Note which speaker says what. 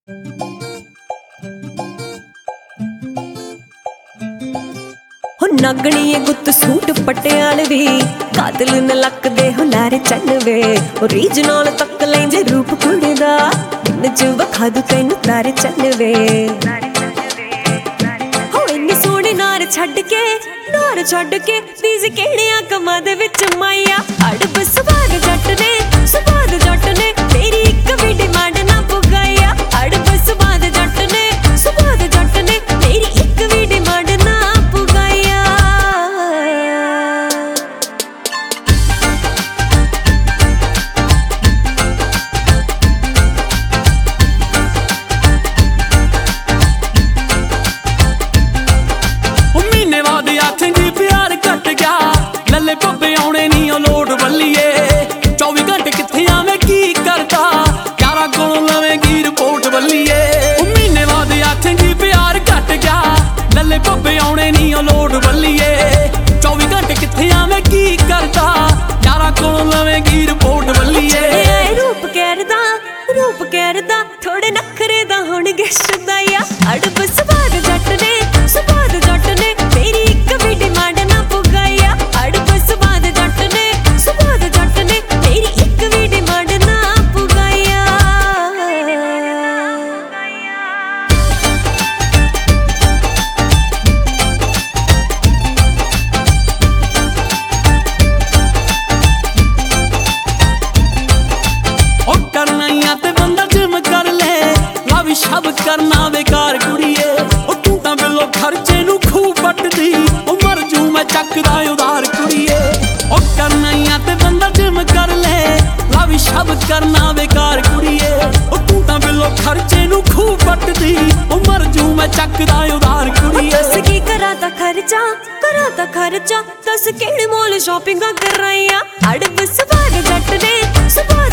Speaker 1: नागणीए गुत्त सूट पटियाल वी कातल न लकदे हुलारे चन्न वे रीजनल तक लेंजे रूप कुड़ी दा दिन च वखा दू तैनू तारे चन्न वे हो इन्नी सोहनी नार छड्ड के बीज किहड़ियां कमां दे विच माइया अड़ब सुभाग जट ने तेरी इक भी डिमांड ना पुगाइया अड़ब सुभाग जट ने तेरी इक भी डिमांड ना पुगाइया
Speaker 2: महीने बाद आखेंगी प्यार घट गया लले पब्बे आने नहीं लोड बल्लीए 24 घंटे किथे आवे की करता यारा कोलों लवेंगी रिपोर्ट बल्लीए महीने बाद आखेंगी प्यार घट गया लले पब्बे आने नहीं लोड बल्लीए 24 घंटे किथे आवे की करता यारा कोलों लवेंगी रिपोर्ट बल्लीए
Speaker 1: रूप कहरदा थोड़े नखरे दा होणगे शुदाइया अड़ब सुभाग जट ने तेरी इक भी डिमांड ना पुगाइया अड़ब सुभाग जट ने तेरी इक भी डिमांड ना पुगाइया
Speaker 2: ओ करना ही ते बंदा जिम कर ले लावी शब करना बेकार कुड़िए ओ तू तां बिलो खर्चे नू खूब पटदी ओ मर जू मैं चकदा उधार कुड़िए ओ करना ही ते बंदा जिम कर ले लावी शब करना बेकार कुड़िए ओ तू तां बिलो खर्चे नू खूब पटदी ओ मर जू मैं चकदा उधार कुड़िए
Speaker 1: दस की करा ता खर्चा दस केड़े मॉल शॉपिंग कराइया अड़ब सुभाग जट ने